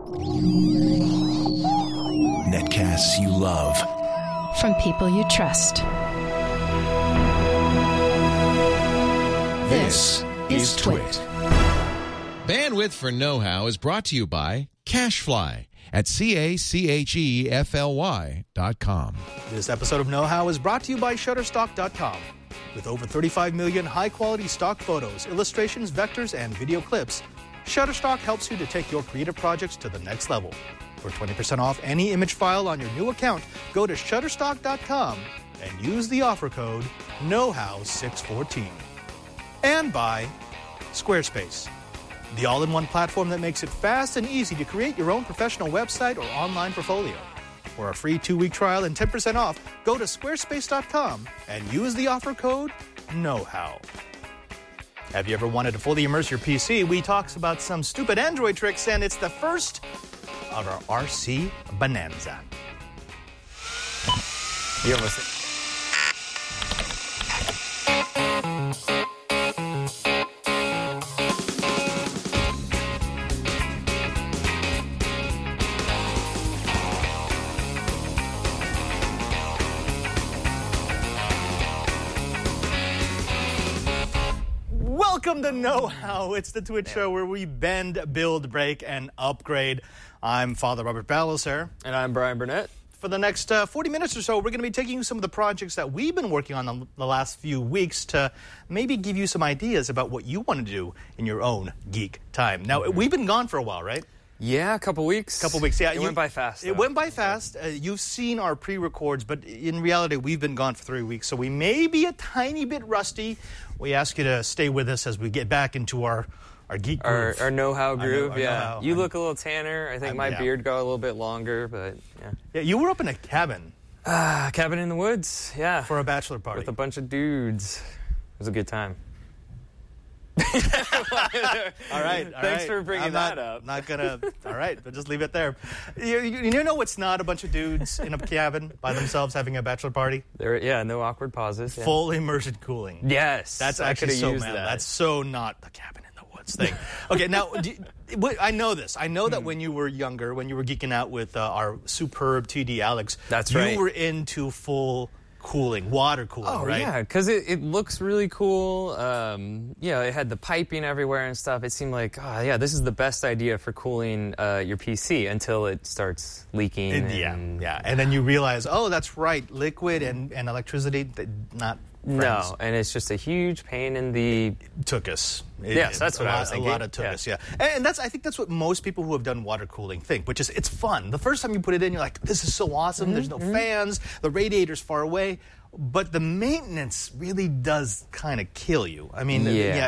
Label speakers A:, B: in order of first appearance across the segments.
A: Netcasts you love.
B: From people you trust.
A: This is Twit.
C: Bandwidth for Know-How is brought to you by CacheFly at CacheFly.com.
D: This episode of Know-How is brought to you by Shutterstock.com. With over 35 million high-quality stock photos, illustrations, vectors, and video clips, Shutterstock helps you to take your creative projects to the next level. For 20% off any image file on your new account, go to Shutterstock.com and use the offer code KNOWHOW614. And by Squarespace, the all-in-one platform that makes it fast and easy to create your own professional website or online portfolio. For a free 2-week trial and 10% off, go to squarespace.com and use the offer code KNOWHOW. Have you ever wanted to fully immerse your PC? We talks about some stupid Android tricks, and it's the first of our RC Bonanza.
E: You almost...
D: Welcome to Know-How. It's the Twitch show where we bend, build, break, and upgrade. I'm Father Robert Balloser.
E: And I'm Brian Burnett.
D: For the next 40 minutes or so, we're going to be taking you some of the projects that we've been working on the last few weeks to maybe give you some ideas about what you want to do in your own geek time. Now, we've been gone for a while, right?
E: Yeah, a couple weeks.
D: Yeah.
E: It went by fast, though.
D: It went by fast. You've seen our pre-records, but in reality, we've been gone for 3 weeks, so we may be a tiny bit rusty. We ask you to stay with us as we get back into our geek groove.
E: Our know-how groove,
D: our
E: yeah.
D: know-how.
E: You look a little tanner. I think my beard got a little bit longer, but yeah.
D: Yeah, you were up in a cabin.
E: Cabin in the woods, yeah.
D: For a bachelor party.
E: With a bunch of dudes. It was a good time.
D: All right.
E: Thanks for bringing that up.
D: Not gonna. All right, but just leave it there. You know what's not a bunch of dudes in a cabin by themselves having a bachelor party?
E: No awkward pauses. Yeah.
D: Full immersion cooling.
E: Yes,
D: that's
E: I
D: actually so
E: used that.
D: That's so not the cabin in the woods thing. Okay, now I know this. I know that when you were younger, when you were geeking out with our superb TD Alex,
E: that's right.
D: You were into full cooling, water cooling, right?
E: Yeah, because it looks really cool. It had the piping everywhere and stuff. It seemed like, this is the best idea for cooling your PC until it starts leaking. And
D: then you realize, that's right, liquid and electricity, not friends.
E: No, and it's just a huge pain in the...
D: Took us.
E: Yes, that's what I was thinking.
D: A lot of took us, yeah. And I think that's what most people who have done water cooling think, which is it's fun. The first time you put it in, you're like, this is so awesome. There's no fans. The radiator's far away. But the maintenance really does kind of kill you. I mean,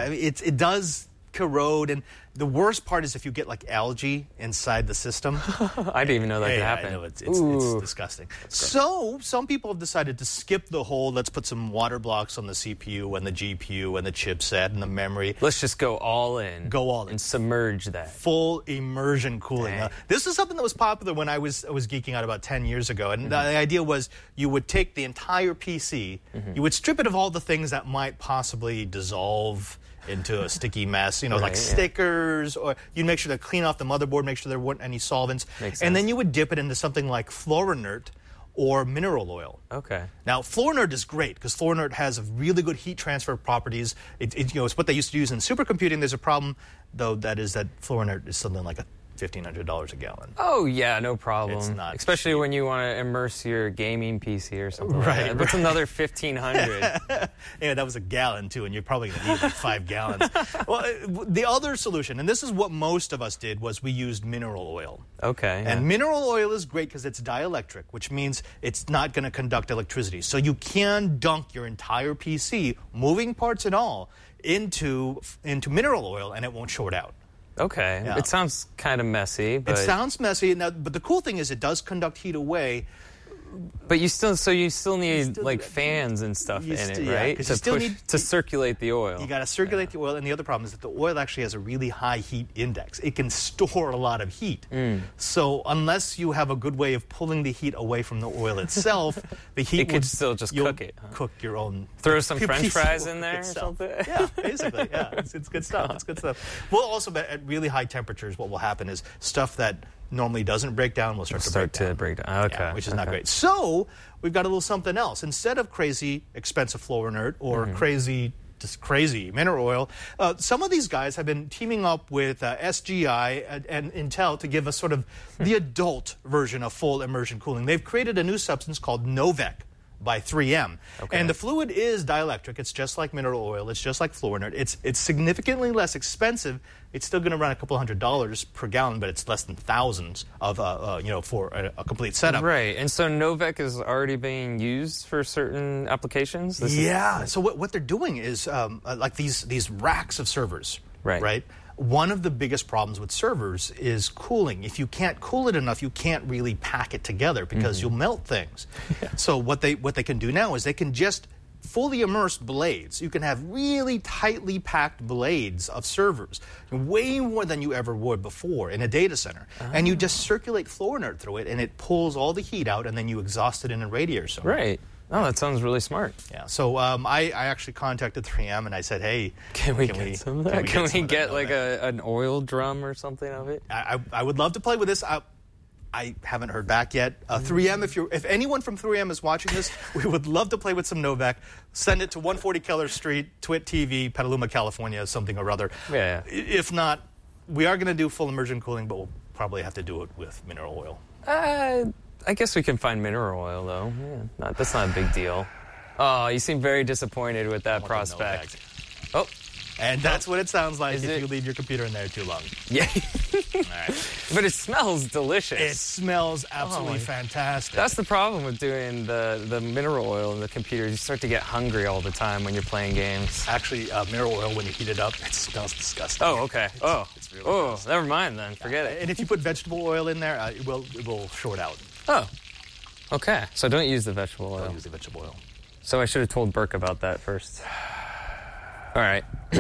D: it does corrode, and the worst part is if you get like algae inside the system.
E: I didn't even know that could happen.
D: I know, it's disgusting. So some people have decided to skip the whole, let's put some water blocks on the CPU and the GPU and the chipset and the memory.
E: Let's just go all in.
D: And
E: submerge that.
D: Full immersion cooling. This is something that was popular when I was geeking out about 10 years ago. And the idea was you would take the entire PC, you would strip it of all the things that might possibly dissolve into a sticky mess, like stickers, or you'd make sure to clean off the motherboard, make sure there weren't any solvents. And then you would dip it into something like Florinert or mineral oil.
E: Okay.
D: Now, Florinert is great because Florinert has really good heat transfer properties. It's what they used to use in supercomputing. There's a problem, though, that is that Florinert is something like $1,500 a gallon.
E: Oh, yeah, no problem.
D: It's not
E: especially
D: cheap.
E: when you want to immerse your gaming PC or something like that.
D: Right.
E: That's another $1,500.
D: Yeah, that was a gallon, too, and you're probably going to need like 5 gallons. Well, the other solution, and this is what most of us did, was we used mineral oil.
E: Okay.
D: And mineral oil is great because it's dielectric, which means it's not going to conduct electricity. So you can dunk your entire PC, moving parts and all, into mineral oil, and it won't short out.
E: Okay.
D: Yeah.
E: It sounds kind of messy. But...
D: It sounds messy, but the cool thing is it does conduct heat away.
E: But you still need like fans and stuff in it, right? To circulate the oil.
D: You got to circulate the oil, and the other problem is that the oil actually has a really high heat index. It can store a lot of heat. So unless you have a good way of pulling the heat away from the oil itself, the heat
E: it could still just cook it.
D: Cook your own.
E: Throw some French fries in there or something.
D: Yeah, basically. Yeah, it's good stuff. It's good stuff. Well, also at really high temperatures, what will happen is stuff that normally doesn't break down will start to break down.
E: Okay.
D: Yeah, which is not great. So we've got a little something else. Instead of crazy expensive floor inert or crazy mineral oil, some of these guys have been teaming up with SGI and Intel to give us sort of the adult version of full immersion cooling. They've created a new substance called Novec by 3M.
E: Okay.
D: And the fluid is dielectric. It's just like mineral oil. It's just like floor inert. It's significantly less expensive. It's still going to run a couple $100s per gallon, but it's less than thousands of for a complete setup.
E: Right. And so Novec is already being used for certain applications?
D: So what they're doing is like these racks of servers.
E: Right.
D: One of the biggest problems with servers is cooling. If you can't cool it enough, you can't really pack it together because you'll melt things. So what they can do now is they can just fully immersed blades. You can have really tightly packed blades of servers, way more than you ever would before in a data center. And you just circulate floor inert through it, and it pulls all the heat out, and then you exhaust it in a radiator somewhere.
E: Right. Oh, that sounds really smart.
D: Yeah. So I actually contacted 3M and I said, hey,
E: can we get some of that? Can we get like an oil drum or something of it?
D: I would love to play with this. I haven't heard back yet. 3M, if anyone from 3M is watching this, we would love to play with some Novec. Send it to 140 Keller Street, Twit TV, Petaluma, California, something or other.
E: Yeah.
D: If not, we are going to do full immersion cooling, but we'll probably have to do it with mineral oil.
E: I guess we can find mineral oil, though. Yeah, that's not a big deal. Oh, you seem very disappointed with that prospect. Oh.
D: And that's what it sounds like if you leave your computer in there too long.
E: Yeah.
D: All right.
E: But it smells delicious.
D: It smells absolutely fantastic.
E: That's the problem with doing the mineral oil in the computers. You start to get hungry all the time when you're playing games.
D: Actually, mineral oil, when you heat it up, it smells disgusting.
E: Oh, okay.
D: It's really gross.
E: Never mind then. Forget it.
D: And if you put vegetable oil in there, it will short out.
E: Oh. Okay. So don't use the vegetable oil.
D: Don't use the vegetable oil.
E: So I should have told Burke about that first. All right.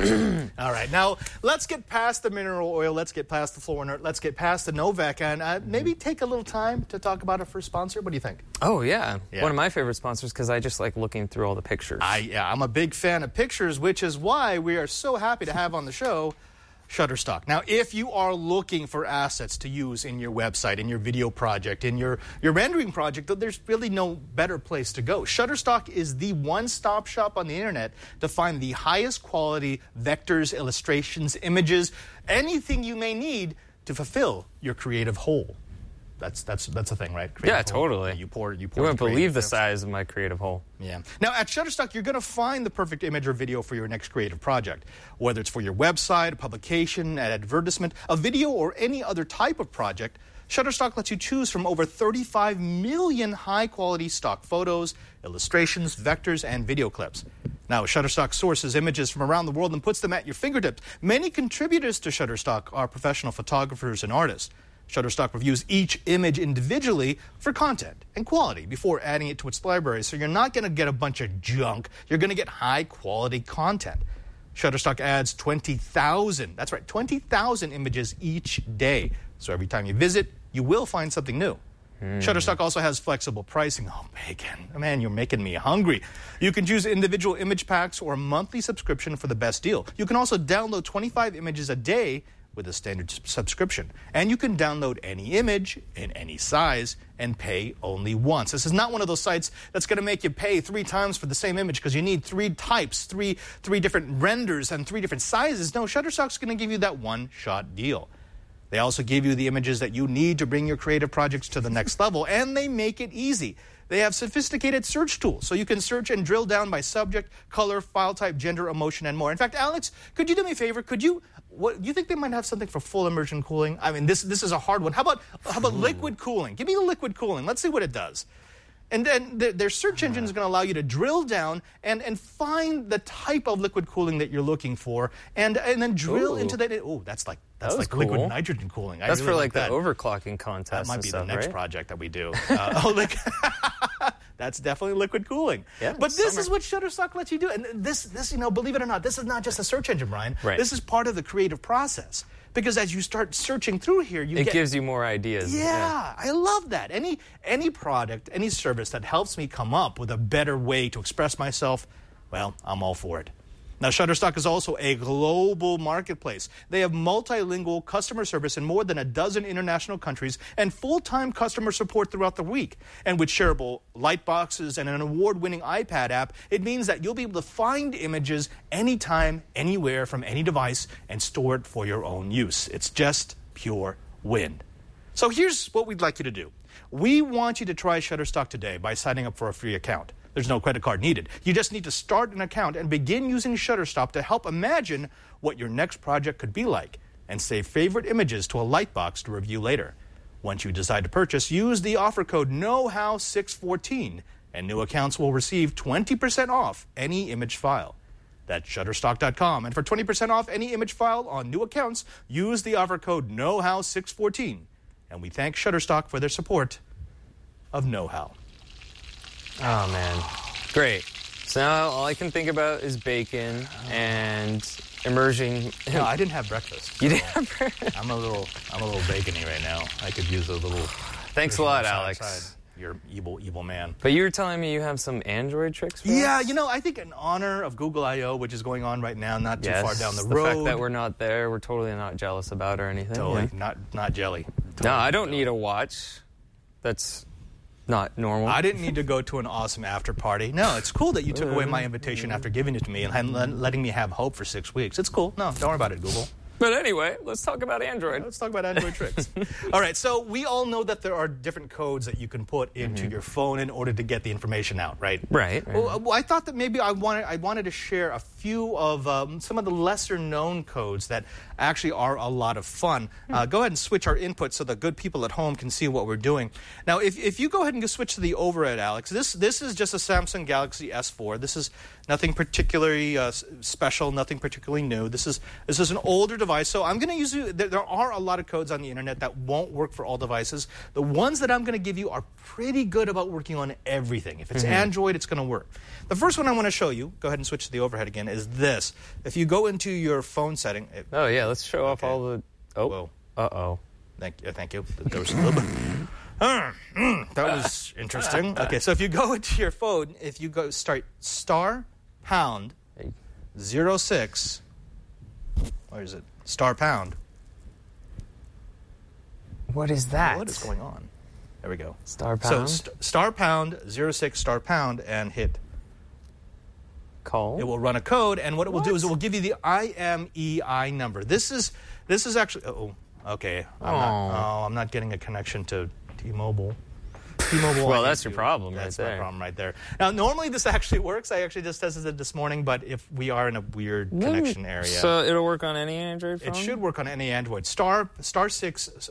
D: All right. Now, let's get past the mineral oil. Let's get past the floor inert. Let's get past the Novec and maybe take a little time to talk about our first sponsor. What do you think?
E: Oh, yeah. One of my favorite sponsors because I just like looking through all the pictures.
D: I'm a big fan of pictures, which is why we are so happy to have on the show Shutterstock. Now, if you are looking for assets to use in your website, in your video project, in your rendering project, there's really no better place to go. Shutterstock is the one-stop shop on the internet to find the highest quality vectors, illustrations, images, anything you may need to fulfill your creative whole. That's a thing, right?
E: Yeah, totally.
D: You
E: wouldn't believe the size of my creative hole.
D: Yeah. Now, at Shutterstock, you're going to find the perfect image or video for your next creative project. Whether it's for your website, a publication, an advertisement, a video, or any other type of project, Shutterstock lets you choose from over 35 million high-quality stock photos, illustrations, vectors, and video clips. Now, Shutterstock sources images from around the world and puts them at your fingertips. Many contributors to Shutterstock are professional photographers and artists. Shutterstock reviews each image individually for content and quality before adding it to its library. So you're not going to get a bunch of junk. You're going to get high-quality content. Shutterstock adds 20,000, that's right, 20,000 images each day. So every time you visit, you will find something new. Shutterstock also has flexible pricing. Oh, bacon. Man, you're making me hungry. You can choose individual image packs or a monthly subscription for the best deal. You can also download 25 images a day with a standard subscription. And you can download any image in any size and pay only once. This is not one of those sites that's going to make you pay 3 times for the same image because you need 3 types, three different renders and 3 different sizes. No, Shutterstock's going to give you that one-shot deal. They also give you the images that you need to bring your creative projects to the next level, and they make it easy. They have sophisticated search tools, so you can search and drill down by subject, color, file type, gender, emotion, and more. In fact, Alex, could you do me a favor? You think they might have something for full immersion cooling? I mean, this is a hard one. How about liquid cooling? Give me the liquid cooling. Let's see what it does. And then their search engine is going to allow you to drill down and find the type of liquid cooling that you're looking for, and then drill into that. Oh, that's like
E: cool.
D: Liquid nitrogen cooling.
E: That's really for like the overclocking contest.
D: That might be
E: stuff,
D: the next
E: right?
D: project that we do. That's definitely liquid cooling.
E: Yeah,
D: but this is what Shutterstock lets you do. And this, believe it or not, this is not just a search engine, Brian.
E: Right.
D: This is part of the creative process. Because as you start searching through here,
E: it gives you more ideas.
D: Yeah, I love that. Any product, any service that helps me come up with a better way to express myself, well, I'm all for it. Now, Shutterstock is also a global marketplace. They have multilingual customer service in more than a dozen international countries and full-time customer support throughout the week. And with shareable light boxes and an award-winning iPad app, it means that you'll be able to find images anytime, anywhere, from any device and store it for your own use. It's just pure win. So here's what we'd like you to do. We want you to try Shutterstock today by signing up for a free account. There's no credit card needed. You just need to start an account and begin using Shutterstock to help imagine what your next project could be like and save favorite images to a lightbox to review later. Once you decide to purchase, use the offer code KnowHow614 and new accounts will receive 20% off any image file. That's Shutterstock.com. And for 20% off any image file on new accounts, use the offer code KnowHow614. And we thank Shutterstock for their support of Know-How.
E: Oh, man. Great. So now all I can think about is bacon and immersion.
D: No, I didn't have breakfast.
E: You didn't have breakfast?
D: I'm a little bacony right now. I could use a little...
E: Thanks a lot, Alex.
D: Outside. You're evil man.
E: But you were telling me you have some Android tricks for
D: Yeah,
E: us?
D: You know, I think in honor of Google I.O., which is going on right now, not too far down the road.
E: The fact that we're not there, we're totally not jealous about or anything.
D: Totally,
E: yeah.
D: not jelly. Totally
E: No, I don't need a watch. That's not normal.
D: I didn't need to go to an awesome after party. No, it's cool that you took away my invitation after giving it to me and letting me have hope for 6 weeks. It's cool. No, don't worry about it, Google.
E: But anyway, let's talk about Android.
D: Let's talk about Android tricks. All right, so we all know that there are different codes that you can put into your phone in order to get the information out, right?
E: Right.
D: Well, I thought that maybe I wanted to share a few of some of the lesser-known codes that actually are a lot of fun. Go ahead and switch our input so the good people at home can see what we're doing. Now, if you go ahead and just switch to the overhead, Alex, this is just a Samsung Galaxy S4. This is nothing particularly special, nothing particularly new. This is an older device, so I'm going to use there are a lot of codes on the internet that won't work for all devices. The ones that I'm going to give you are pretty good about working on everything. If it's Android, it's going to work. The first one I want to show you, go ahead and switch to the overhead again, is this. If you go into your phone setting...
E: Oh, yeah, let's show off all the... Oh,
D: whoa.
E: uh-oh.
D: Thank you. There was a little bit... that was interesting. Okay, so if you go into your phone, if you go start *#06, where is it? *#.
E: What is that?
D: What is going on? There we go.
E: *#.
D: So *#06 and hit
E: call.
D: It will run a code, and what it will do is it will give you the IMEI number. This is actually. Okay. I'm not getting a connection to T-Mobile.
E: Well, that's your problem right there.
D: That's my problem right there. Now, normally this actually works. I actually just tested it this morning, but if we are in a weird connection area.
E: So it'll work on any Android phone?
D: It should work on any Android. *606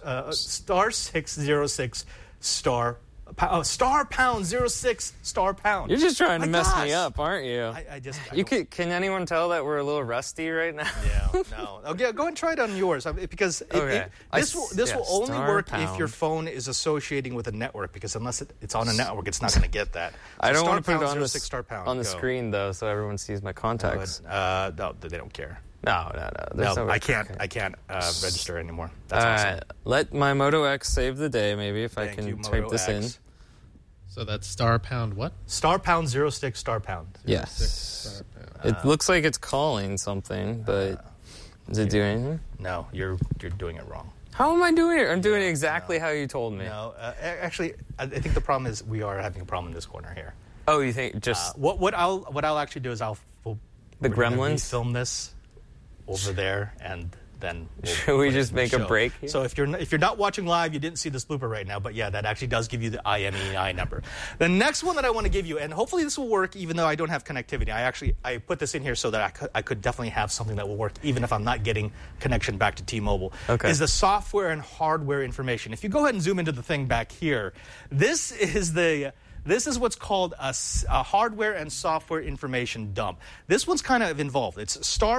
D: *#06
E: You're just trying to mess me up, aren't you? Can anyone tell that we're a little rusty right now?
D: Yeah, no. Okay, go and try it on yours because this will only work if your phone is associating with a network. Because unless it's on a network, it's not going to get that. So
E: I don't want to put it on the
D: Go.
E: screen though, so everyone sees my contacts.
D: No, they don't care.
E: No.
D: I can't register anymore. That's awesome.
E: Let my Moto X save the day, maybe, if I can type this in.
F: So that's *# what?
D: *#06 *#.
E: Yes. It looks like it's calling something, but is it doing anything?
D: No, you're doing it wrong.
E: How am I doing it? I'm doing it exactly how you told me.
D: No, actually, I think the problem is we are having a problem in this corner here.
E: Oh, you think just
D: what I'll actually do is we'll
E: Gremlins
D: film this over there, and then
E: should we just make a break here?
D: So if you're not watching live, you didn't see this blooper right now, but yeah, that actually does give you the IMEI number. The next one that I want to give you, and hopefully this will work even though I don't have connectivity. I put this in here so that I could definitely have something that will work even if I'm not getting connection back to T-Mobile.
E: Okay.
D: Is the software and hardware information. If you go ahead and zoom into the thing back here, this is what's called a hardware and software information dump. This one's kind of involved. It's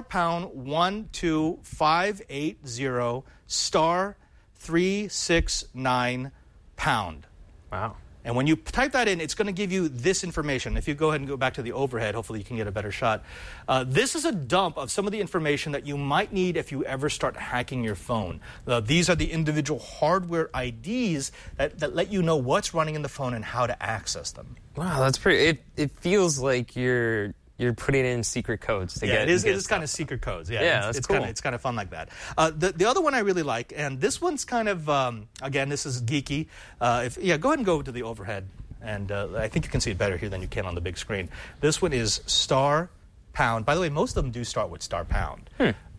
D: *12580 *369#.
E: Wow.
D: And when you type that in, it's going to give you this information. If you go ahead and go back to the overhead, hopefully you can get a better shot. This is a dump of some of the information that you might need if you ever start hacking your phone. These are the individual hardware IDs that let you know what's running in the phone and how to access them.
E: Wow, that's pretty... It feels like you're you're putting in secret codes to get.
D: It is
E: stuff.
D: kind of secret codes.
E: That's cool.
D: It's kind of fun like that. The other one I really like, and this one's kind of again, this is geeky. Go ahead and go to the overhead, and I think you can see it better here than you can on the big screen. This one is star pound. By the way, most of them do start with star pound.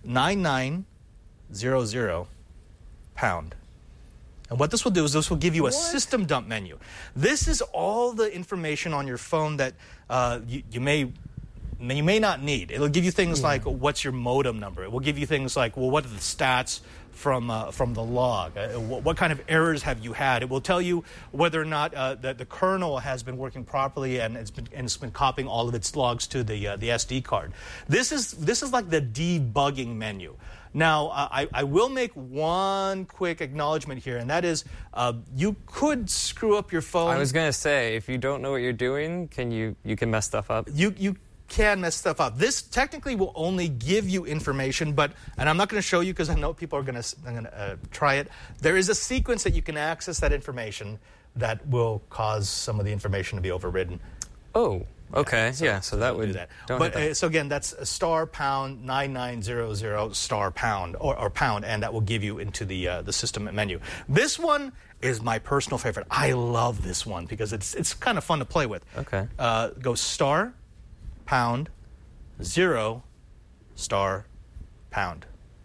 D: 9900 pound. And what this will do is this will give you a system dump menu. This is all the information on your phone that you may not need. It'll give you things like what's your modem number. It will give you things like, well, what are the stats from the log? What kind of errors have you had? It will tell you whether or not the kernel has been working properly and it's been copying all of its logs to the SD card. This is like the debugging menu. Now, I will make one quick acknowledgement here, and that is you could screw up your phone.
E: I was going to say, if you don't know what you're doing, you can mess stuff up?
D: You can mess stuff up. This technically will only give you information, and I'm not going to show you because I know people are going to try it. There is a sequence that you can access that information that will cause some of the information to be overridden.
E: Oh. Okay, so that would
D: do that.
E: But
D: so again, that's a star pound 9900 star pound or pound, and that will give you into the system menu. This one is my personal favorite. I love this one because it's kind of fun to play with.
E: Okay.
D: Go star pound 0 star pound,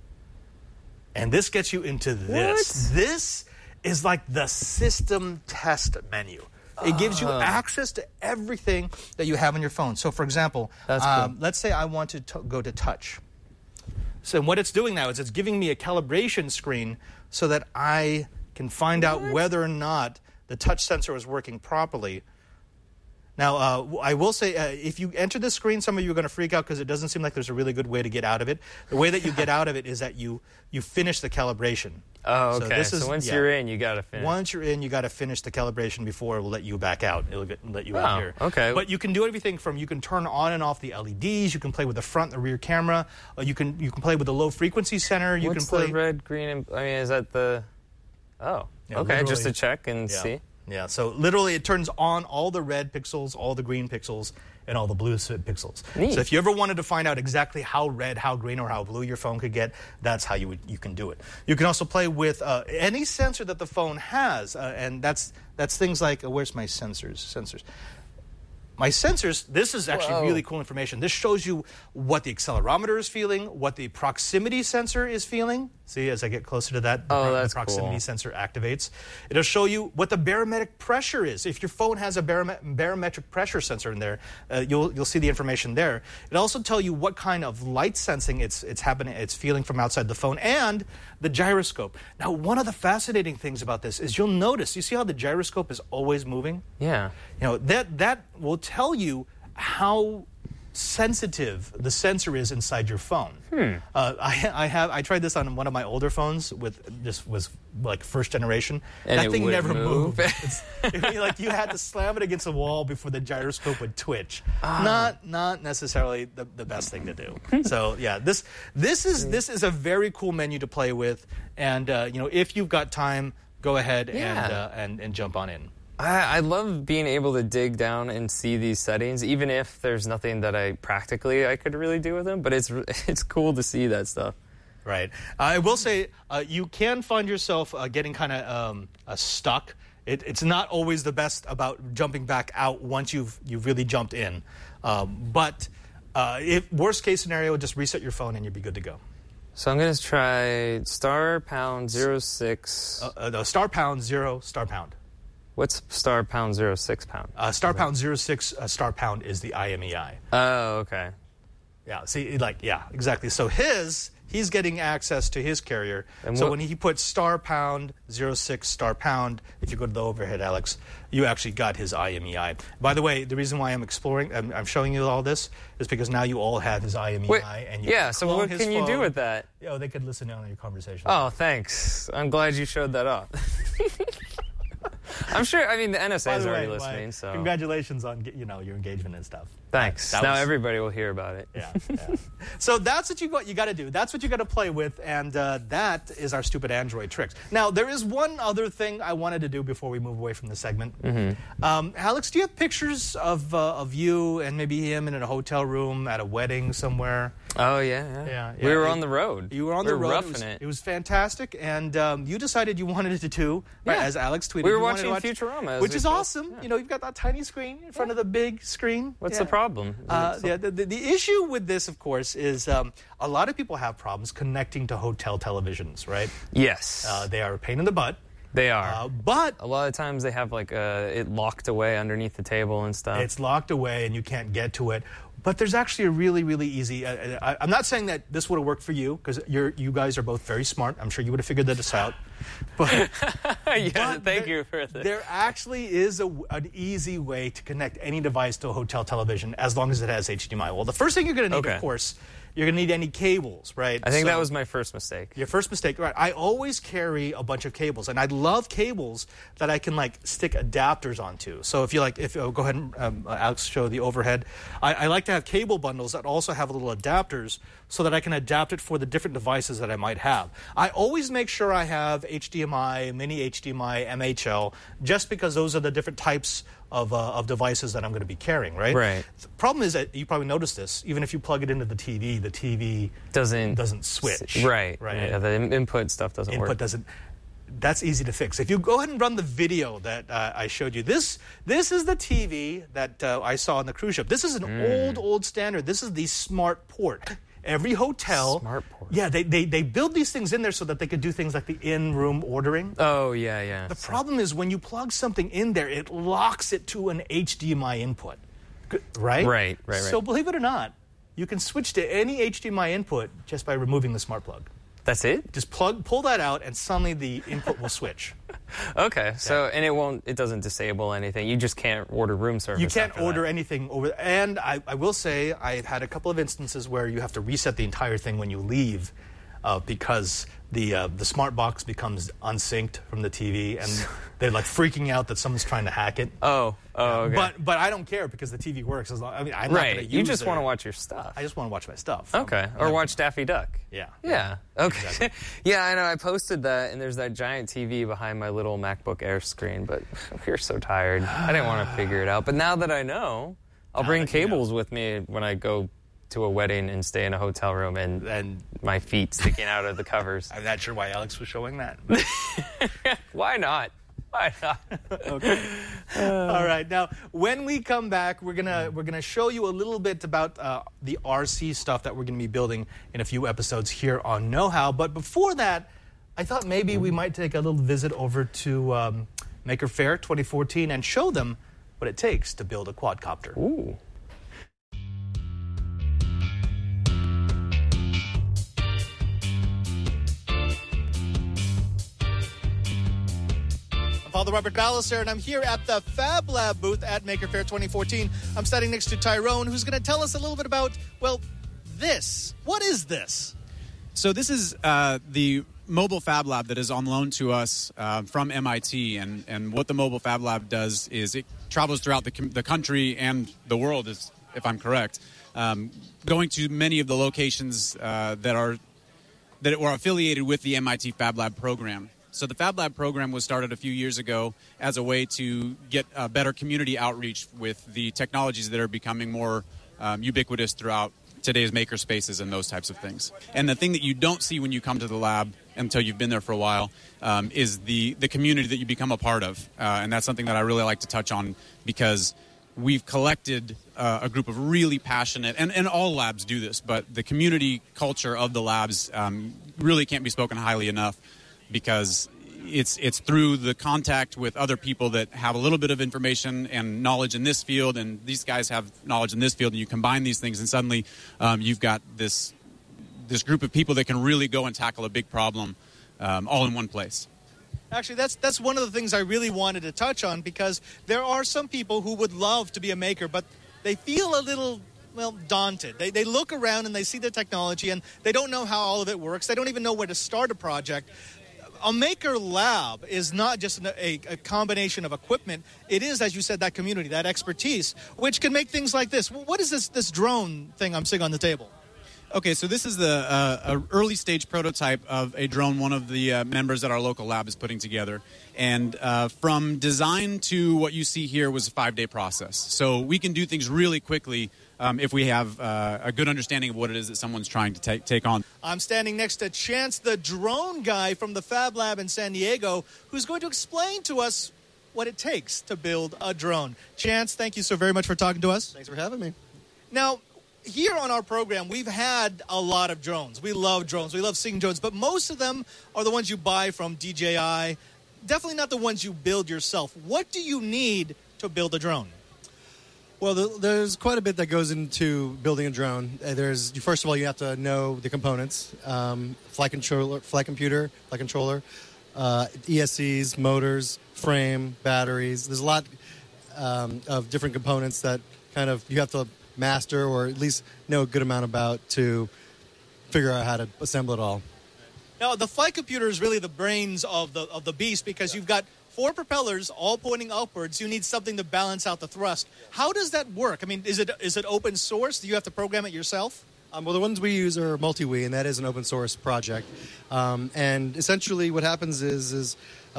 D: and this gets you into this.
E: What?
D: This is like the system test menu. It gives you access to everything that you have on your phone. So, for example,
E: cool.
D: Let's say I want to go to touch. So what it's doing now is it's giving me a calibration screen so that I can find out whether or not the touch sensor is working properly. Now, I will say, if you enter this screen, some of you are going to freak out because it doesn't seem like there's a really good way to get out of it. The way that you get out of it is that you finish the calibration.
E: Oh, okay. So once you're in, you got to finish.
D: Once you're in, you got to finish the calibration before it will let you back out. It'll let you out here.
E: Okay.
D: But you can do everything from you can turn on and off the LEDs. You can play with the front and the rear camera. You can play with the low frequency center. You
E: What's
D: can play
E: the red, green, and is that the? Oh,
D: yeah,
E: okay. Just to check and see.
D: Yeah, so literally it turns on all the red pixels, all the green pixels, and all the blue pixels.
E: Neat.
D: So if you ever wanted to find out exactly how red, how green, or how blue your phone could get, that's how you can do it. You can also play with any sensor that the phone has, and that's things like, where's my sensors? My sensors, this is actually really cool information. This shows you what the accelerometer is feeling, what the proximity sensor is feeling. See, as I get closer to that, the proximity sensor activates. It'll show you what the barometric pressure is. If your phone has a barometric pressure sensor in there, you'll see the information there. It'll also tell you what kind of light sensing it's happening, it's feeling from outside the phone, and the gyroscope. Now, one of the fascinating things about this is you'll notice, you see how the gyroscope is always moving?
E: Yeah.
D: You know, that will tell you how sensitive the sensor is inside your phone. I tried this on one of my older phones was like first generation.
E: And
D: that thing never
E: move.
D: moved. Like you had to slam it against the wall before the gyroscope would twitch. Not necessarily the best thing to do. So yeah, this is a very cool menu to play with, and if you've got time, go ahead and jump on in.
E: I love being able to dig down and see these settings, even if there's nothing that I could really do with them. But it's cool to see that stuff.
D: Right. I will say you can find yourself getting kind of stuck. It's not always the best about jumping back out once you've really jumped in. But if worst case scenario, just reset your phone and you'll be good to go.
E: So I'm going to try star pound 06.
D: Star pound 0 star pound.
E: What's star pound 06 pound?
D: Star pound 06 star pound is the IMEI.
E: Oh, okay.
D: Yeah, see, exactly. So he's getting access to his carrier. And so when he puts star pound 06 star pound, if you go to the overhead, Alex, you actually got his IMEI. By the way, the reason why I'm showing you all this is because now you all have his IMEI.
E: Wait,
D: and you
E: so what can you do with that?
D: They could listen in on your conversation.
E: Oh, thanks. I'm glad you showed that off. I'm sure. I mean, the
D: By
E: NSA is
D: the
E: already
D: way,
E: listening. So
D: congratulations on your engagement and stuff.
E: thanks.
D: That
E: Now
D: was-
E: everybody will hear about it.
D: Yeah. So that's what you got to do. That's what you got to play with, and that is our stupid Android tricks. Now there is one other thing I wanted to do before we move away from the segment. Alex, do you have pictures of you and maybe him in a hotel room at a wedding somewhere?
E: Oh yeah.
D: Yeah,
E: We
D: yeah.
E: were on the road.
D: You were on
E: we
D: the road.
E: roughing it.
D: It was fantastic, and you decided you wanted to do, right,
E: Yeah.
D: as Alex tweeted.
E: We were
D: you wanted
E: watching
D: to
E: Futurama, as
D: which
E: we
D: is
E: told-
D: awesome. You know, you've got that tiny screen in front of the big screen.
E: What's
D: Yeah.
E: the problem?
D: Yeah, the issue with this, of course, is a lot of people have problems connecting to hotel televisions, right?
E: Yes,
D: They are a pain in the butt.
E: they are.
D: But
E: A lot of times they have like it locked away underneath the table and stuff.
D: it's locked away and you can't get to it. But there's actually a really, really easy... I'm not saying that this would have worked for you, because you guys are both very smart. I'm sure you would have figured this out. But,
E: yeah,
D: but
E: thank you for that.
D: There actually is an easy way to connect any device to a hotel television as long as it has HDMI. Well, the first thing you're going to need,
E: Okay.
D: of course, you're going to need any cables, right?
E: I think
D: So-
E: that was my first mistake.
D: Your first mistake, right? I always carry a bunch of cables, and I love cables that I can stick adapters onto. So if go ahead and Alex, show the overhead. I like to have cable bundles that also have little adapters so that I can adapt it for the different devices that I might have. I always make sure I have HDMI, mini HDMI, MHL, just because those are the different types of devices that I'm going to be carrying, right?
E: Right.
D: The problem is that you probably noticed this. Even if you plug it into the TV doesn't switch.
E: Right.
D: Right.
E: Yeah, the input stuff doesn't
D: Input
E: work.
D: doesn't. That's easy to fix. If you go ahead and run the video that I showed you, this is the TV that I saw on the cruise ship. This is an old standard. This is the smart port. Every hotel,
E: Smart port.
D: yeah, they build these things in there so that they could do things like the in-room ordering.
E: Oh yeah.
D: The problem is when you plug something in there, it locks it to an HDMI input, right?
E: Right.
D: So believe it or not, you can switch to any HDMI input just by removing the smart plug.
E: That's it?
D: Just pull that out, and suddenly the input will switch.
E: Okay. So and it doesn't disable anything. You just can't order room service.
D: You can't
E: after
D: order
E: that.
D: anything over. And I will say I've had a couple of instances where you have to reset the entire thing when you leave because the smart box becomes unsynced from the TV, and they're freaking out that someone's trying to hack it.
E: Oh, okay.
D: But I don't care because the TV works as long. I mean, I'm not
E: right.
D: going to
E: You
D: use
E: just
D: their-
E: want to watch your stuff.
D: I just want to watch my stuff.
E: Okay. Or watch Daffy Duck.
D: Yeah.
E: Yeah. Okay. Yeah, I know. I posted that, and there's that giant TV behind my little MacBook Air screen, but we were so tired. I didn't want to figure it out. But now that I know, I'll bring
D: that you know.
E: cables with me when I go to a wedding and stay in a hotel room and my feet sticking out of the covers.
D: I'm not sure why Alex was showing that.
E: Why not? Why not?
D: Okay. All right. Now, when we come back, we're gonna show you a little bit about the RC stuff that we're gonna be building in a few episodes here on Know How. But before that, I thought maybe we might take a little visit over to Maker Faire 2014 and show them what it takes to build a quadcopter.
E: Ooh.
D: Father Robert Ballister, and I'm here at the Fab Lab booth at Maker Faire 2014. I'm standing next to Tyrone, who's going to tell us a little bit about, well, this. What is this?
G: So this is the mobile Fab Lab that is on loan to us from MIT, and what the mobile Fab Lab does is it travels throughout the country and the world, if I'm correct, going to many of the locations that were affiliated with the MIT Fab Lab program. So the Fab Lab program was started a few years ago as a way to get better community outreach with the technologies that are becoming more ubiquitous throughout today's maker spaces and those types of things. And the thing that you don't see when you come to the lab until you've been there for a while is the community that you become a part of. And that's something that I really like to touch on because we've collected a group of really passionate, and all labs do this, but the community culture of the labs really can't be spoken highly enough because it's through the contact with other people that have a little bit of information and knowledge in this field, and these guys have knowledge in this field, and you combine these things, and suddenly you've got this group of people that can really go and tackle a big problem all in one place.
D: Actually, that's one of the things I really wanted to touch on, because there are some people who would love to be a maker, but they feel a little, daunted. They look around and they see the technology and they don't know how all of it works. They don't even know where to start a project. a Maker Lab is not just a combination of equipment. It is, as you said, that community, that expertise, which can make things like this. What is this drone thing I'm seeing on the table?
G: Okay, so this is the early stage prototype of a drone one of the members at our local lab is putting together. And from design to what you see here was a 5-day process. So we can do things really quickly if we have a good understanding of what it is that someone's trying to take on.
D: I'm standing next to Chance, the drone guy from the Fab Lab in San Diego, who's going to explain to us what it takes to build a drone. Chance, thank you so very much for talking to us.
H: Thanks for having me.
D: Now, here on our program, we've had a lot of drones. We love drones. We love seeing drones, but most of them are the ones you buy from DJI. Definitely not the ones you build yourself. What do you need to build a drone?
H: Well, there's quite a bit that goes into building a drone. First of all, you have to know the components: flight computer, flight controller, ESCs, motors, frame, batteries. There's a lot of different components that kind of you have to master or at least know a good amount about to figure out how to assemble it all.
D: Now, the flight computer is really the brains of the beast because you've got 4 propellers all pointing upwards. You need something to balance out the thrust. How does that work? I mean, is it open source? Do you have to program it yourself?
H: Well, the ones we use are MultiWii, and that is an open source project. And essentially what happens is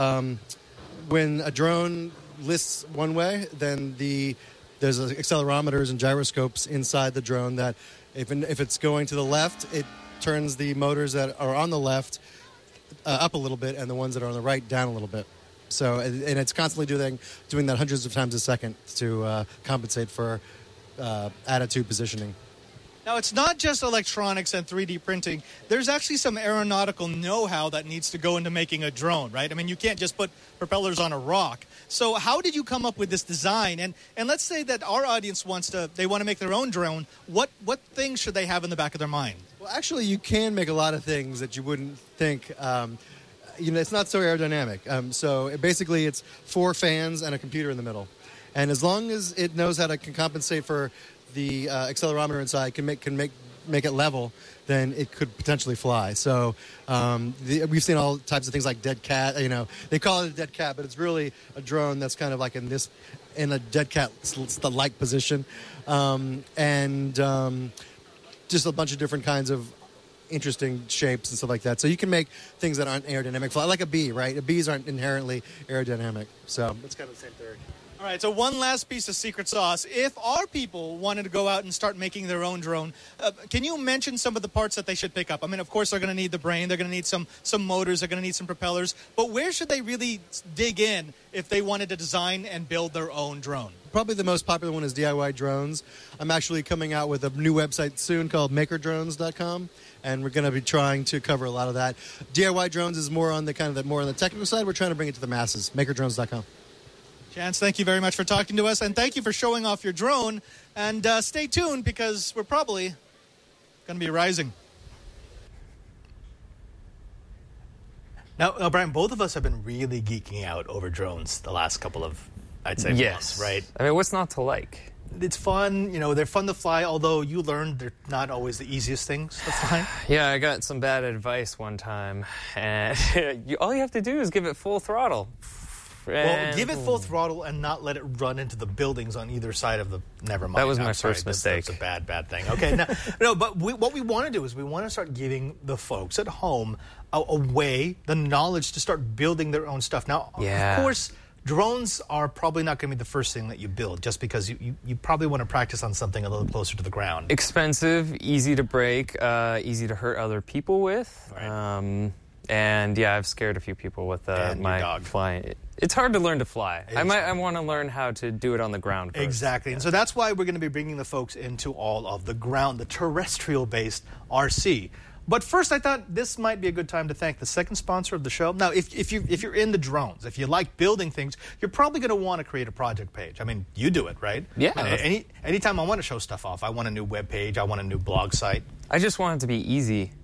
H: when a drone lists one way, then there's accelerometers and gyroscopes inside the drone that if it's going to the left, it turns the motors that are on the left up a little bit and the ones that are on the right down a little bit. So, and it's constantly doing that hundreds of times a second to compensate for attitude positioning.
D: Now, it's not just electronics and 3D printing. There's actually some aeronautical know-how that needs to go into making a drone, right? I mean, you can't just put propellers on a rock. So how did you come up with this design? And let's say that our audience want to make their own drone. What things should they have in the back of their mind?
H: Well, actually, you can make a lot of things that you wouldn't think. It's not so aerodynamic. So basically, it's 4 fans and a computer in the middle. And as long as it knows how to compensate for the accelerometer inside, can make it level, then it could potentially fly. So we've seen all types of things like dead cat. They call it a dead cat, but it's really a drone that's kind of like in a dead cat-like position, and just a bunch of different kinds of interesting shapes and stuff like that. So you can make things that aren't aerodynamic fly, like a bee, right? Bees aren't inherently aerodynamic, so it's kind of the same theory.
D: All right, so one last piece of secret sauce. If our people wanted to go out and start making their own drone, can you mention some of the parts that they should pick up? I mean, of course, they're going to need the brain. They're going to need some motors. They're going to need some propellers. But where should they really dig in if they wanted to design and build their own drone?
H: Probably the most popular one is DIY drones. I'm actually coming out with a new website soon called makerdrones.com, and we're going to be trying to cover a lot of that. DIY drones is more on the technical side. We're trying to bring it to the masses. Makerdrones.com.
D: Chance, thank you very much for talking to us, and thank you for showing off your drone. And stay tuned because we're probably going to be rising. Now, Brian, both of us have been really geeking out over drones the last couple of, I'd say, months, right?
E: I mean, what's not to like?
D: It's fun. They're fun to fly, although you learned they're not always the easiest things to fly.
E: Yeah, I got some bad advice one time, and all you have to do is give it full throttle.
D: Well, give it full throttle and not let it run into the buildings on either side of the... Never mind.
E: That was my first mistake.
D: That's a bad thing. Okay, but what we want to do is we want to start giving the folks at home a way, the knowledge to start building their own stuff. Now, Of course, drones are probably not going to be the first thing that you build, just because you probably want to practice on something a little closer to the ground.
E: Expensive, easy to break, easy to hurt other people with.
D: Right.
E: And yeah, I've scared a few people with my
D: dog
E: flying. It's hard to learn to fly. I want to learn how to do it on the ground first.
D: Exactly. Yeah. And so that's why we're going to be bringing the folks into all of the ground, the terrestrial-based RC. But first, I thought this might be a good time to thank the second sponsor of the show. Now, if you're into drones, if you like building things, you're probably going to want to create a project page. I mean, you do it, right?
E: Yeah.
D: Anytime I want to show stuff off, I want a new web page, I want a new blog site.
E: I just want it to be easy.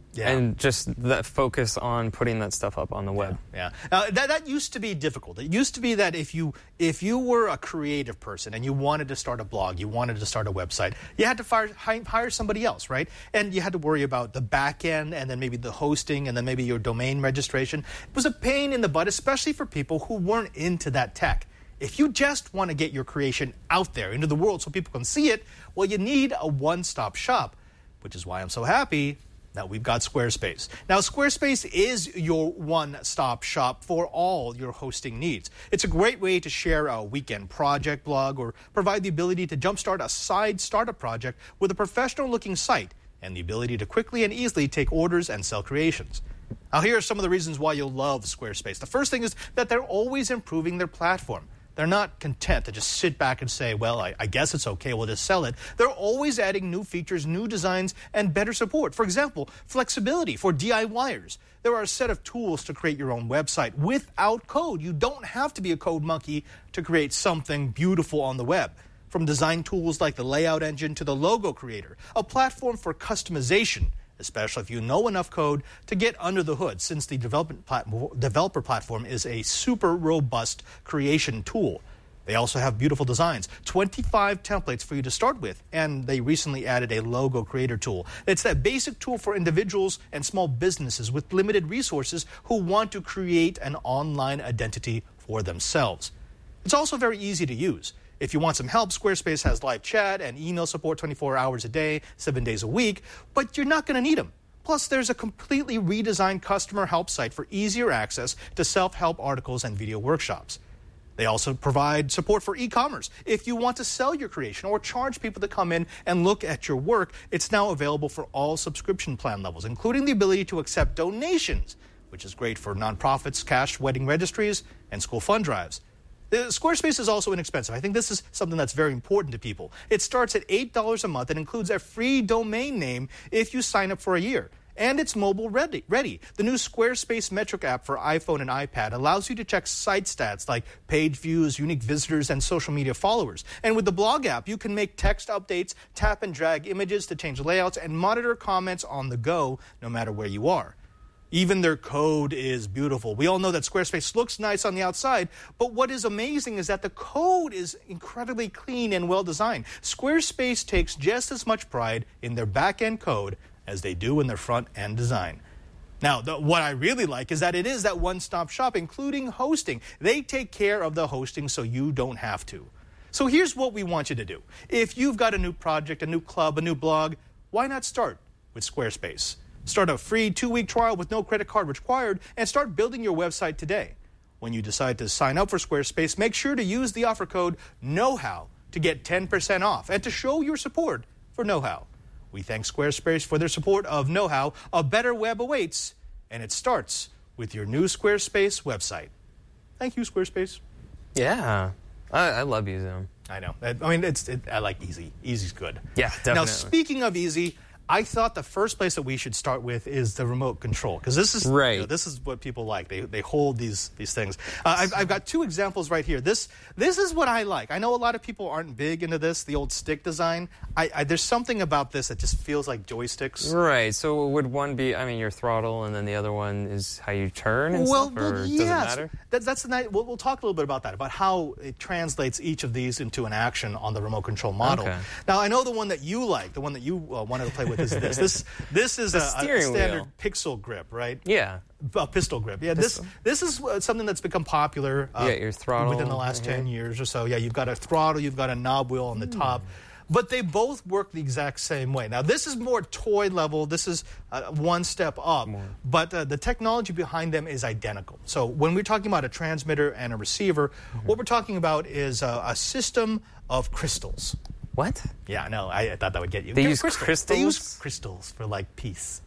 D: Yeah.
E: And just that focus on putting that stuff up on the web.
D: Yeah. That used to be difficult. It used to be that if you were a creative person and you wanted to start a blog, you wanted to start a website, you had to hire somebody else, right? And you had to worry about the back end and then maybe the hosting and then maybe your domain registration. It was a pain in the butt, especially for people who weren't into that tech. If you just want to get your creation out there into the world so people can see it, well, you need a one-stop shop, which is why I'm so happy that we've got Squarespace. Now, Squarespace is your one-stop shop for all your hosting needs. It's a great way to share a weekend project blog or provide the ability to jumpstart a side startup project with a professional-looking site and the ability to quickly and easily take orders and sell creations. Now, here are some of the reasons why you'll love Squarespace. The first thing is that they're always improving their platform. They're not content to just sit back and say, well, I guess it's okay, we'll just sell it. They're always adding new features, new designs, and better support. For example, flexibility for DIYers. There are a set of tools to create your own website without code. You don't have to be a code monkey to create something beautiful on the web. From design tools like the layout engine to the logo creator, a platform for customization, especially if you know enough code to get under the hood, since the developer platform is a super robust creation tool. They also have beautiful designs, 25 templates for you to start with, and they recently added a logo creator tool. It's that basic tool for individuals and small businesses with limited resources who want to create an online identity for themselves. It's also very easy to use. If you want some help, Squarespace has live chat and email support 24 hours a day, 7 days a week, but you're not going to need them. Plus, there's a completely redesigned customer help site for easier access to self-help articles and video workshops. They also provide support for e-commerce. If you want to sell your creation or charge people to come in and look at your work, it's now available for all subscription plan levels, including the ability to accept donations, which is great for nonprofits, cash wedding registries, and school fund drives. Squarespace is also inexpensive. I think this is something that's very important to people. It starts at $8 a month and includes a free domain name if you sign up for a year. And it's mobile ready. The new Squarespace Metric app for iPhone and iPad allows you to check site stats like page views, unique visitors, and social media followers. And with the blog app, you can make text updates, tap and drag images to change layouts, and monitor comments on the go no matter where you are. Even their code is beautiful. We all know that Squarespace looks nice on the outside, but what is amazing is that the code is incredibly clean and well designed. Squarespace takes just as much pride in their back-end code as they do in their front-end design. Now, what I really like is that it is that one-stop shop, including hosting. They take care of the hosting so you don't have to. So here's what we want you to do. If you've got a new project, a new club, a new blog, why not start with Squarespace? Start a free 2-week trial with no credit card required and start building your website today. When you decide to sign up for Squarespace, make sure to use the offer code KNOWHOW to get 10% off and to show your support for KnowHow. We thank Squarespace for their support of KnowHow. A better web awaits, and it starts with your new Squarespace website. Thank you, Squarespace.
E: Yeah, I love using them.
D: I know. I mean, I like easy. Easy's good.
E: Yeah, definitely.
D: Now, speaking of easy, I thought the first place that we should start with is the remote control, because this is
E: right.
D: This is what people like. They hold these things. I've got two examples right here. This is what I like. I know a lot of people aren't big into this, the old stick design. There's something about this that just feels like joysticks.
E: Right. So would one be, your throttle, and then the other one is how you turn and stuff, or
D: yes.
E: does it matter?
D: That's the night. We'll talk a little bit about that, about how it translates each of these into an action on the remote control model.
E: Okay.
D: Now, I know the one that you like, the one that you wanted to play with is this. This is a standard pixel grip, right?
E: Yeah.
D: A pistol grip. Yeah, this is something that's become popular
E: your throttle,
D: within the last 10 years or so. Yeah, you've got a throttle, you've got a knob wheel on the top. But they both work the exact same way. Now, this is more toy level. This is one step up. But the technology behind them is identical. So when we're talking about a transmitter and a receiver, what we're talking about is a system of crystals.
E: What?
D: Yeah, no, I thought that would get you.
E: They use crystals?
D: They use crystals for, like, peace.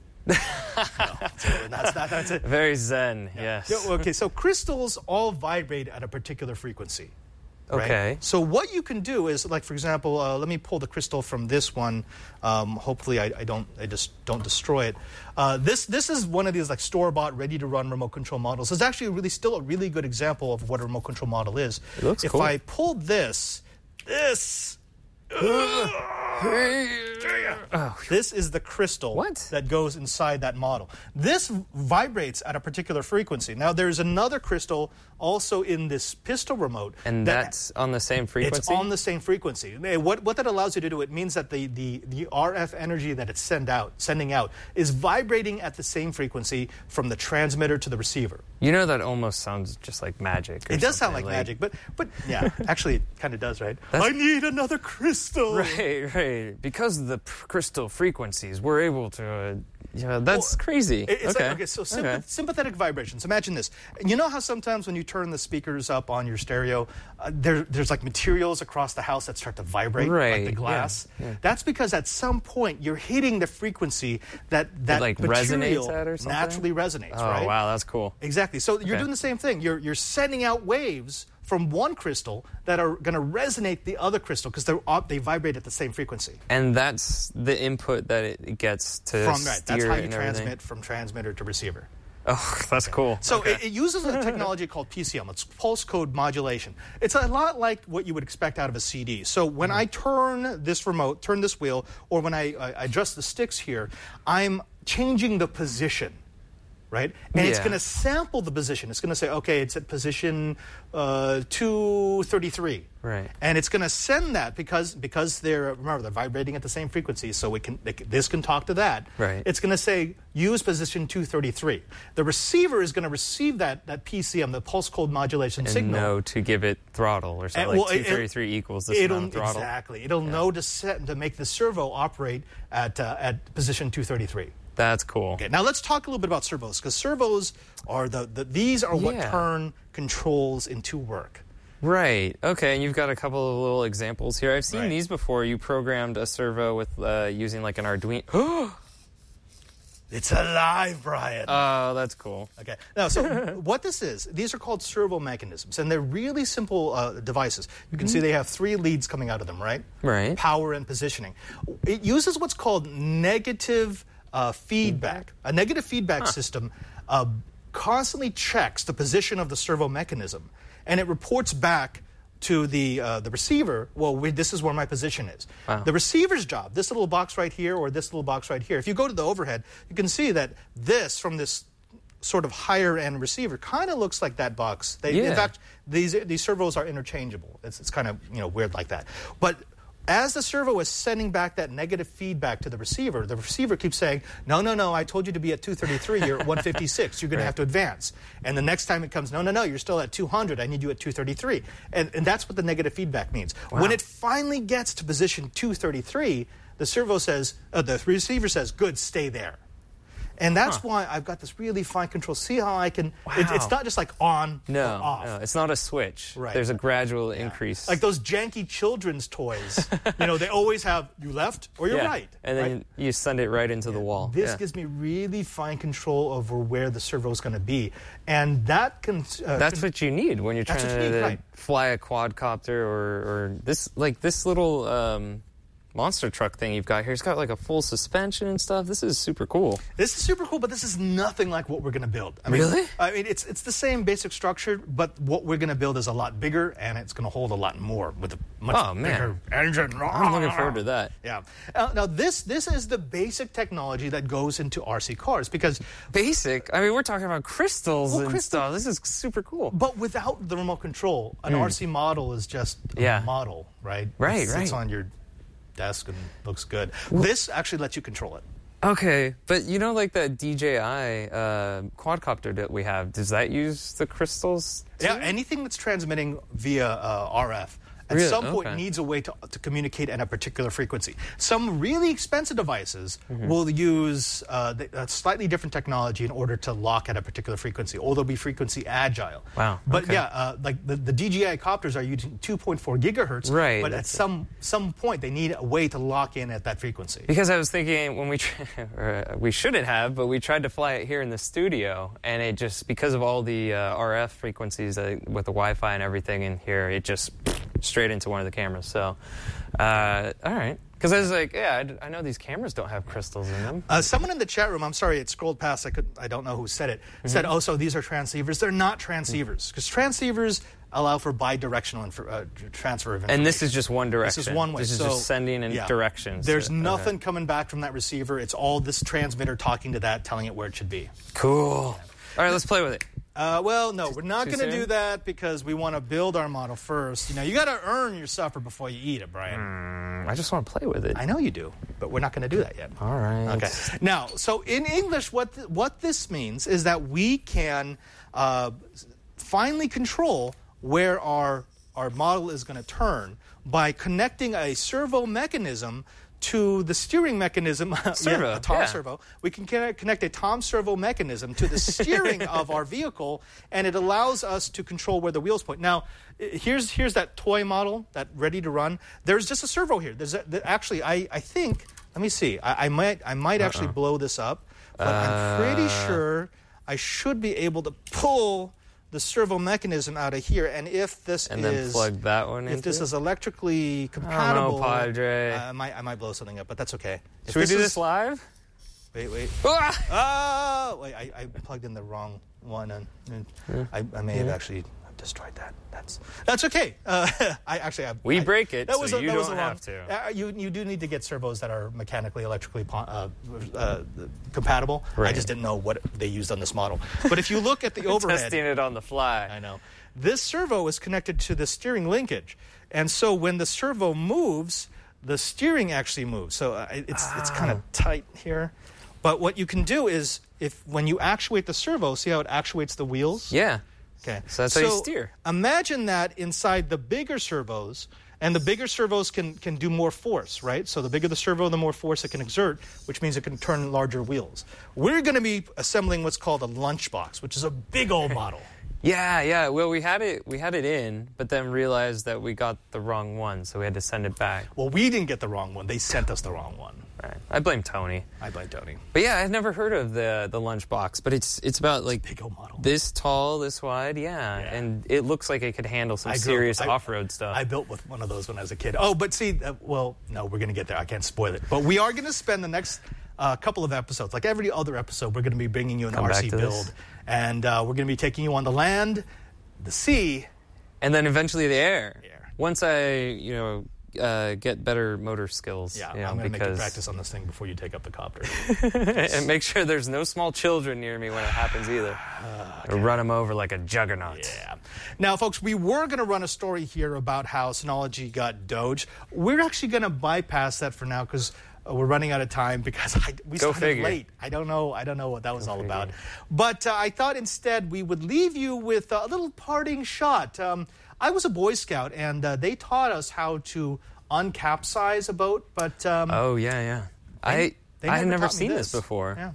D: That's it.
E: Very zen, yes.
D: Okay, so crystals all vibrate at a particular frequency. Right?
E: Okay.
D: So what you can do is, like, for example, let me pull the crystal from this one. Hopefully, I just don't destroy it. This is one of these like store-bought, ready-to-run remote control models. It's actually still a really good example of what a remote control model is.
E: It looks cool.
D: If I pulled this. This is the crystal that goes inside that model. This vibrates at a particular frequency. Now, there's another crystal also in this pistol remote.
E: And that's on the same frequency?
D: It's on the same frequency. What that allows you to do, it means that the RF energy that it's sending out is vibrating at the same frequency from the transmitter to the receiver.
E: You know, that almost sounds just like magic.
D: It does sound like magic, but yeah, actually it kind of does, right? I need another crystal.
E: Right. Because of the crystal frequencies, we're able to... that's crazy.
D: So sympathetic vibrations. Imagine this. You know how sometimes when you turn the speakers up on your stereo, there's like materials across the house that start to vibrate, like the glass? Yeah. That's because at some point you're hitting the frequency that
E: like
D: material
E: resonates at or something?
D: Naturally resonates, right?
E: Oh, wow, that's cool.
D: Exactly. So you're doing the same thing. You're sending out waves from one crystal that are going to resonate the other crystal because they vibrate at the same frequency.
E: And that's the input that it gets to
D: That's how you transmit from transmitter to receiver.
E: Oh, that's cool.
D: So it uses a technology called PCM. It's pulse code modulation. It's a lot like what you would expect out of a CD. So when I turn this wheel, or when I adjust the sticks here, I'm changing the position. Right? And it's going to sample the position. It's going to say, okay, it's at position 233.
E: Right.
D: And it's going to send that because they're vibrating at the same frequency, so this can talk to that.
E: Right.
D: It's going to say, use position 233. The receiver is going to receive that PCM, the pulse code modulation signal.
E: And know to give it throttle or something, 233 equals this amount of throttle.
D: Exactly. It'll know to make the servo operate at position 233.
E: That's cool.
D: Okay, now let's talk a little bit about servos, because servos are these are what turn controls into work.
E: Right. Okay, and you've got a couple of little examples here. I've seen these before. You programmed a servo with using like an Arduino.
D: It's alive, Brian.
E: Oh, that's cool.
D: Okay. Now, so what this is, these are called servo mechanisms, and they're really simple devices. You can see they have 3 leads coming out of them, right?
E: Right.
D: Power and positioning. It uses what's called negative feedback. A negative feedback system constantly checks the position of the servo mechanism, and it reports back to the receiver, this is where my position is.
E: Wow.
D: The receiver's job, this little box right here or this little box right here, if you go to the overhead, you can see that from this sort of higher-end receiver kind of looks like that box. In fact, these servos are interchangeable. It's kind of weird like that. But as the servo is sending back that negative feedback to the receiver keeps saying, no, I told you to be at 233, you're at 156, you're going to have to advance. And the next time it comes, no, you're still at 200, I need you at 233. And that's what the negative feedback means.
E: Wow.
D: When it finally gets to position 233, the receiver says, good, stay there. And that's why I've got this really fine control. See how I can...
E: Wow.
D: It's not just like on or off.
E: No, it's not a switch.
D: Right.
E: There's a gradual increase.
D: Like those janky children's toys. They always have you left or you're right.
E: And then you send it right into the wall.
D: This gives me really fine control over where the servo is going to be. And that can...
E: that's what you need when you're trying to fly a quadcopter or this little... monster truck thing you've got here. It's got like a full suspension and stuff. This is super cool.
D: This is super cool, but this is nothing like what we're going to build.
E: Really?
D: It's the same basic structure, but what we're going to build is a lot bigger, and it's going to hold a lot more with a much bigger engine.
E: I'm looking forward to that.
D: Yeah. Now, this is the basic technology that goes into RC cars, because...
E: Basic? I mean, we're talking about crystals and stuff. This is super cool.
D: But without the remote control, an RC model is just a model, right?
E: Right,
D: It sits on your desk and looks good. This actually lets you control it.
E: Okay, but like that DJI quadcopter that we have, does that use the crystals too?
D: Yeah, anything that's transmitting via RF at some point needs a way to communicate at a particular frequency. Some really expensive devices will use a slightly different technology in order to lock at a particular frequency, or they'll be frequency agile.
E: Wow.
D: But like the DJI copters are using 2.4 gigahertz,
E: right,
D: but at some point they need a way to lock in at that frequency.
E: Because I was thinking when we shouldn't have, but we tried to fly it here in the studio, and it just, because of all the RF frequencies with the Wi-Fi and everything in here, it just straight into one of the cameras. So, all right. Because I was like, I know these cameras don't have crystals in them.
D: Someone in the chat room, I'm sorry, it scrolled past, I don't know who said it, said, so these are transceivers. They're not transceivers, because transceivers allow for bidirectional transfer of information.
E: And this is just one direction.
D: This is one way.
E: This is
D: so,
E: just sending in directions.
D: There's nothing coming back from that receiver. It's all this transmitter talking to that, telling it where it should be.
E: Cool. All right, let's play with it.
D: Well, no, we're not going to
E: soon?
D: do that because we want to build our model first. You know, you got to earn your supper before you eat it, Brian.
E: I just want to play with it.
D: I know you do, but we're not going to do that yet.
E: All right.
D: Okay. Now, so in English, what this means is that we can finally control where our model is going to turn by connecting a servo mechanism to the steering mechanism,
E: Servo,
D: a Tom servo. We can connect a Tom servo mechanism to the steering of our vehicle, and it allows us to control where the wheels point. Now, here's that toy model, that ready to run. There's just a servo here. Actually, I think. Let me see. I might actually blow this up, but I'm pretty sure I should be able to pull the servo mechanism out of here, and if this
E: then plug that one
D: if this is electrically compatible,
E: I don't know, Padre.
D: I might blow something up, but that's okay.
E: Should we do this live?
D: Wait.
E: Ah!
D: Wait, I plugged in the wrong one, and I may have actually destroyed that. That's okay.
E: We break it, so you don't have
D: to. You do need to get servos that are mechanically, electrically compatible.
E: Right.
D: I just didn't know what they used on this model. But if you look at the overhead,
E: testing it on the fly.
D: I know. This servo is connected to the steering linkage, and so when the servo moves, the steering actually moves. So it's kind of tight here. But what you can do is, when you actuate the servo, see how it actuates the wheels?
E: Yeah.
D: Okay.
E: So that's how you steer.
D: Imagine that inside the bigger servos, and the bigger servos can do more force, right? So the bigger the servo, the more force it can exert, which means it can turn larger wheels. We're going to be assembling what's called a lunchbox, which is a big old model.
E: Yeah. Well, we had it in, but then realized that we got the wrong one, so we had to send it back.
D: Well, we didn't get the wrong one. They sent us the wrong one.
E: Right. I blame Tony. But yeah, I've never heard of the lunchbox, but it's about like
D: big old model.
E: This tall, this wide, and it looks like it could handle some serious off-road stuff.
D: I built with one of those when I was a kid. Oh, but see, no, we're going to get there. I can't spoil it. But we are going to spend the next couple of episodes, like every other episode, we're going to be bringing you an RC build. And we're going to be taking you on the land, the sea,
E: and then eventually the air. Once I, get better motor skills.
D: Yeah, I'm going to make you practice on this thing before you take up the copter.
E: And make sure there's no small children near me when it happens either. Okay. Or run them over like a juggernaut.
D: Yeah. Now, folks, we were going to run a story here about how Synology got Doge. We're actually going to bypass that for now because we're running out of time because we started late. I don't know what that was all about. But I thought instead we would leave you with a little parting shot. I was a Boy Scout, and they taught us how to uncapsize a boat. But
E: oh yeah. I had never seen this before.
D: Yeah.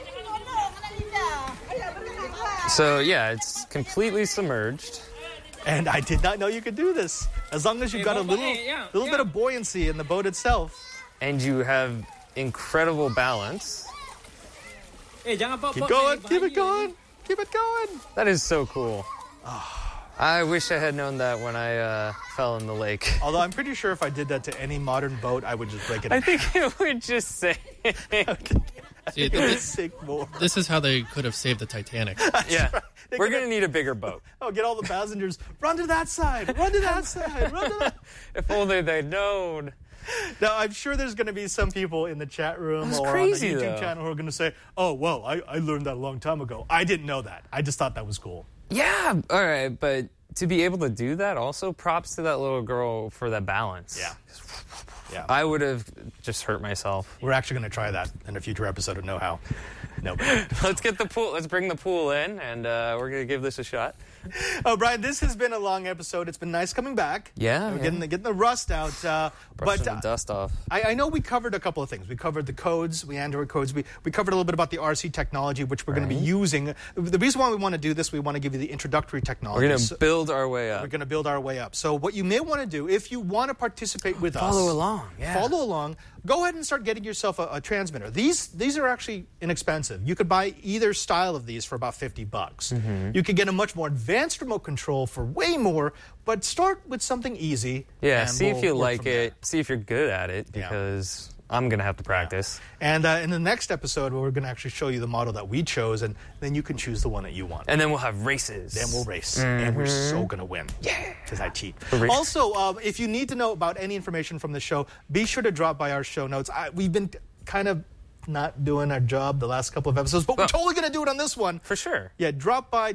E: So yeah, it's completely submerged.
D: And I did not know you could do this. As long as you've got a little bit of buoyancy in the boat itself.
E: And you have incredible balance.
D: Keep going, keep it going, keep it going.
E: That is so cool. I wish I had known that when I fell in the lake.
D: Although I'm pretty sure if I did that to any modern boat, I would just break it.
E: I think it would just say.
F: See, this is how they could have saved the Titanic.
E: Yeah. Right. We're going to need a bigger boat.
D: Oh, get all the passengers. Run to that side. Run to that side. Run to that.
E: If only they'd known.
D: Now, I'm sure there's going to be some people in the chat room or
E: crazy,
D: on the YouTube channel who are going to say, oh, well, I learned that a long time ago. I didn't know that. I just thought that was cool.
E: Yeah. All right. But to be able to do that, also props to that little girl for that balance.
D: Yeah. Yeah.
E: I would have just hurt myself.
D: We're actually going to try that in a future episode of Know How. No.
E: Let's get the pool. Let's bring the pool in, and we're going to give this a shot.
D: Oh, Brian, this has been a long episode. It's been nice coming back.
E: Yeah.
D: Getting the rust out.
E: Brushing the dust off.
D: I know we covered a couple of things. We covered the codes, Android codes. We covered a little bit about the RC technology, which we're going to be using. The reason why we want to do this, we want to give you the introductory technology.
E: We're going to build our way up.
D: We're going to build our way up. So what you may want to do, if you want to participate with us.
E: Follow along. Yeah.
D: Follow along. Go ahead and start getting yourself a transmitter. These are actually inexpensive. You could buy either style of these for about $50. Mm-hmm. You could get a much more advanced remote control for way more, but start with something easy.
E: Yeah, see if you like it. See if you're good at it, because I'm going to have to practice.
D: And in the next episode, we're going to actually show you the model that we chose, and then you can choose the one that you want.
E: And then we'll have races.
D: Then we'll race. And we're so going to win. Yeah. Because I cheat. Also, if you need to know about any information from the show, be sure to drop by our show notes. We've been kind of not doing our job the last couple of episodes, but we're totally going to do it on this one.
E: For sure.
D: Yeah, drop by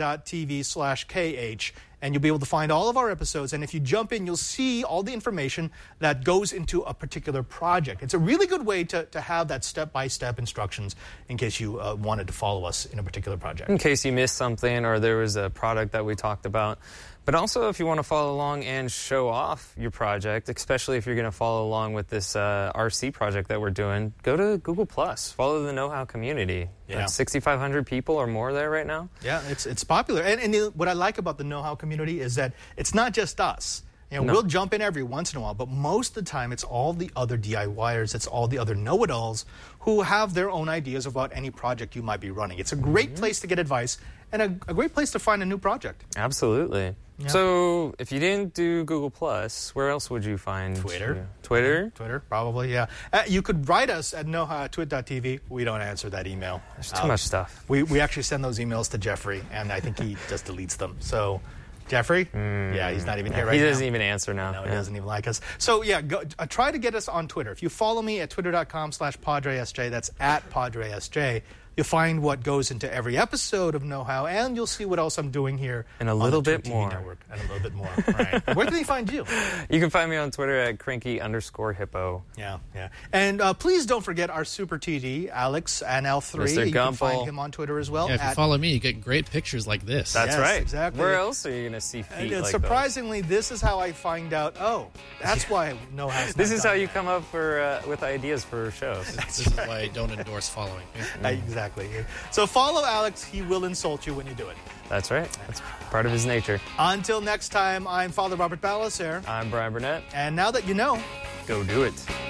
D: twit.tv/KH, and you'll be able to find all of our episodes. And if you jump in, you'll see all the information that goes into a particular project. It's a really good way to have that step-by-step instructions in case you wanted to follow us in a particular project.
E: In case you missed something or there was a product that we talked about. But also, if you want to follow along and show off your project, especially if you're going to follow along with this RC project that we're doing, go to Google+. Follow the Know How community.
D: Yeah.
E: 6,500 people or more there right now.
D: Yeah, it's popular. And what I like about the Know How community is that it's not just us. We'll jump in every once in a while, but most of the time it's all the other DIYers, it's all the other know-it-alls who have their own ideas about any project you might be running. It's a great place to get advice and a great place to find a new project.
E: Absolutely. Yeah. So if you didn't do Google+, where else would you find?
D: Twitter.
E: Twitter,
D: probably, yeah. You could write us at twit.tv. We don't answer that email.
E: There's too much stuff.
D: We actually send those emails to Jeffrey, and I think he just deletes them. So... Jeffrey? Yeah, he's not even here right now.
E: He doesn't even answer now.
D: No, he doesn't even like us. So, yeah, try to get us on Twitter. If you follow me at twitter.com/PadreSJ, that's at PadreSJ, you'll find what goes into every episode of Know How, and you'll see what else I'm doing here
E: and a little bit more.
D: Network, and a little bit more. Right. Where can they find you?
E: You can find me on Twitter at cranky_hippo.
D: Yeah. And please don't forget our Super TD, Alex and L3.
E: Mr.
D: You can find him on Twitter as well.
F: Yeah, if you follow me, you get great pictures like this.
E: That's right.
D: Exactly.
E: Where else are you going to see feet like
D: surprisingly, this is how I find out, that's why I know how to
E: This is how you come up with ideas for shows.
F: This is why I don't endorse following.
D: Exactly. So follow Alex. He will insult you when you do it.
E: That's right. That's part of his nature.
D: Until next time, I'm Father Robert Balacer.
E: I'm Brian Burnett.
D: And now that you know,
E: go do it.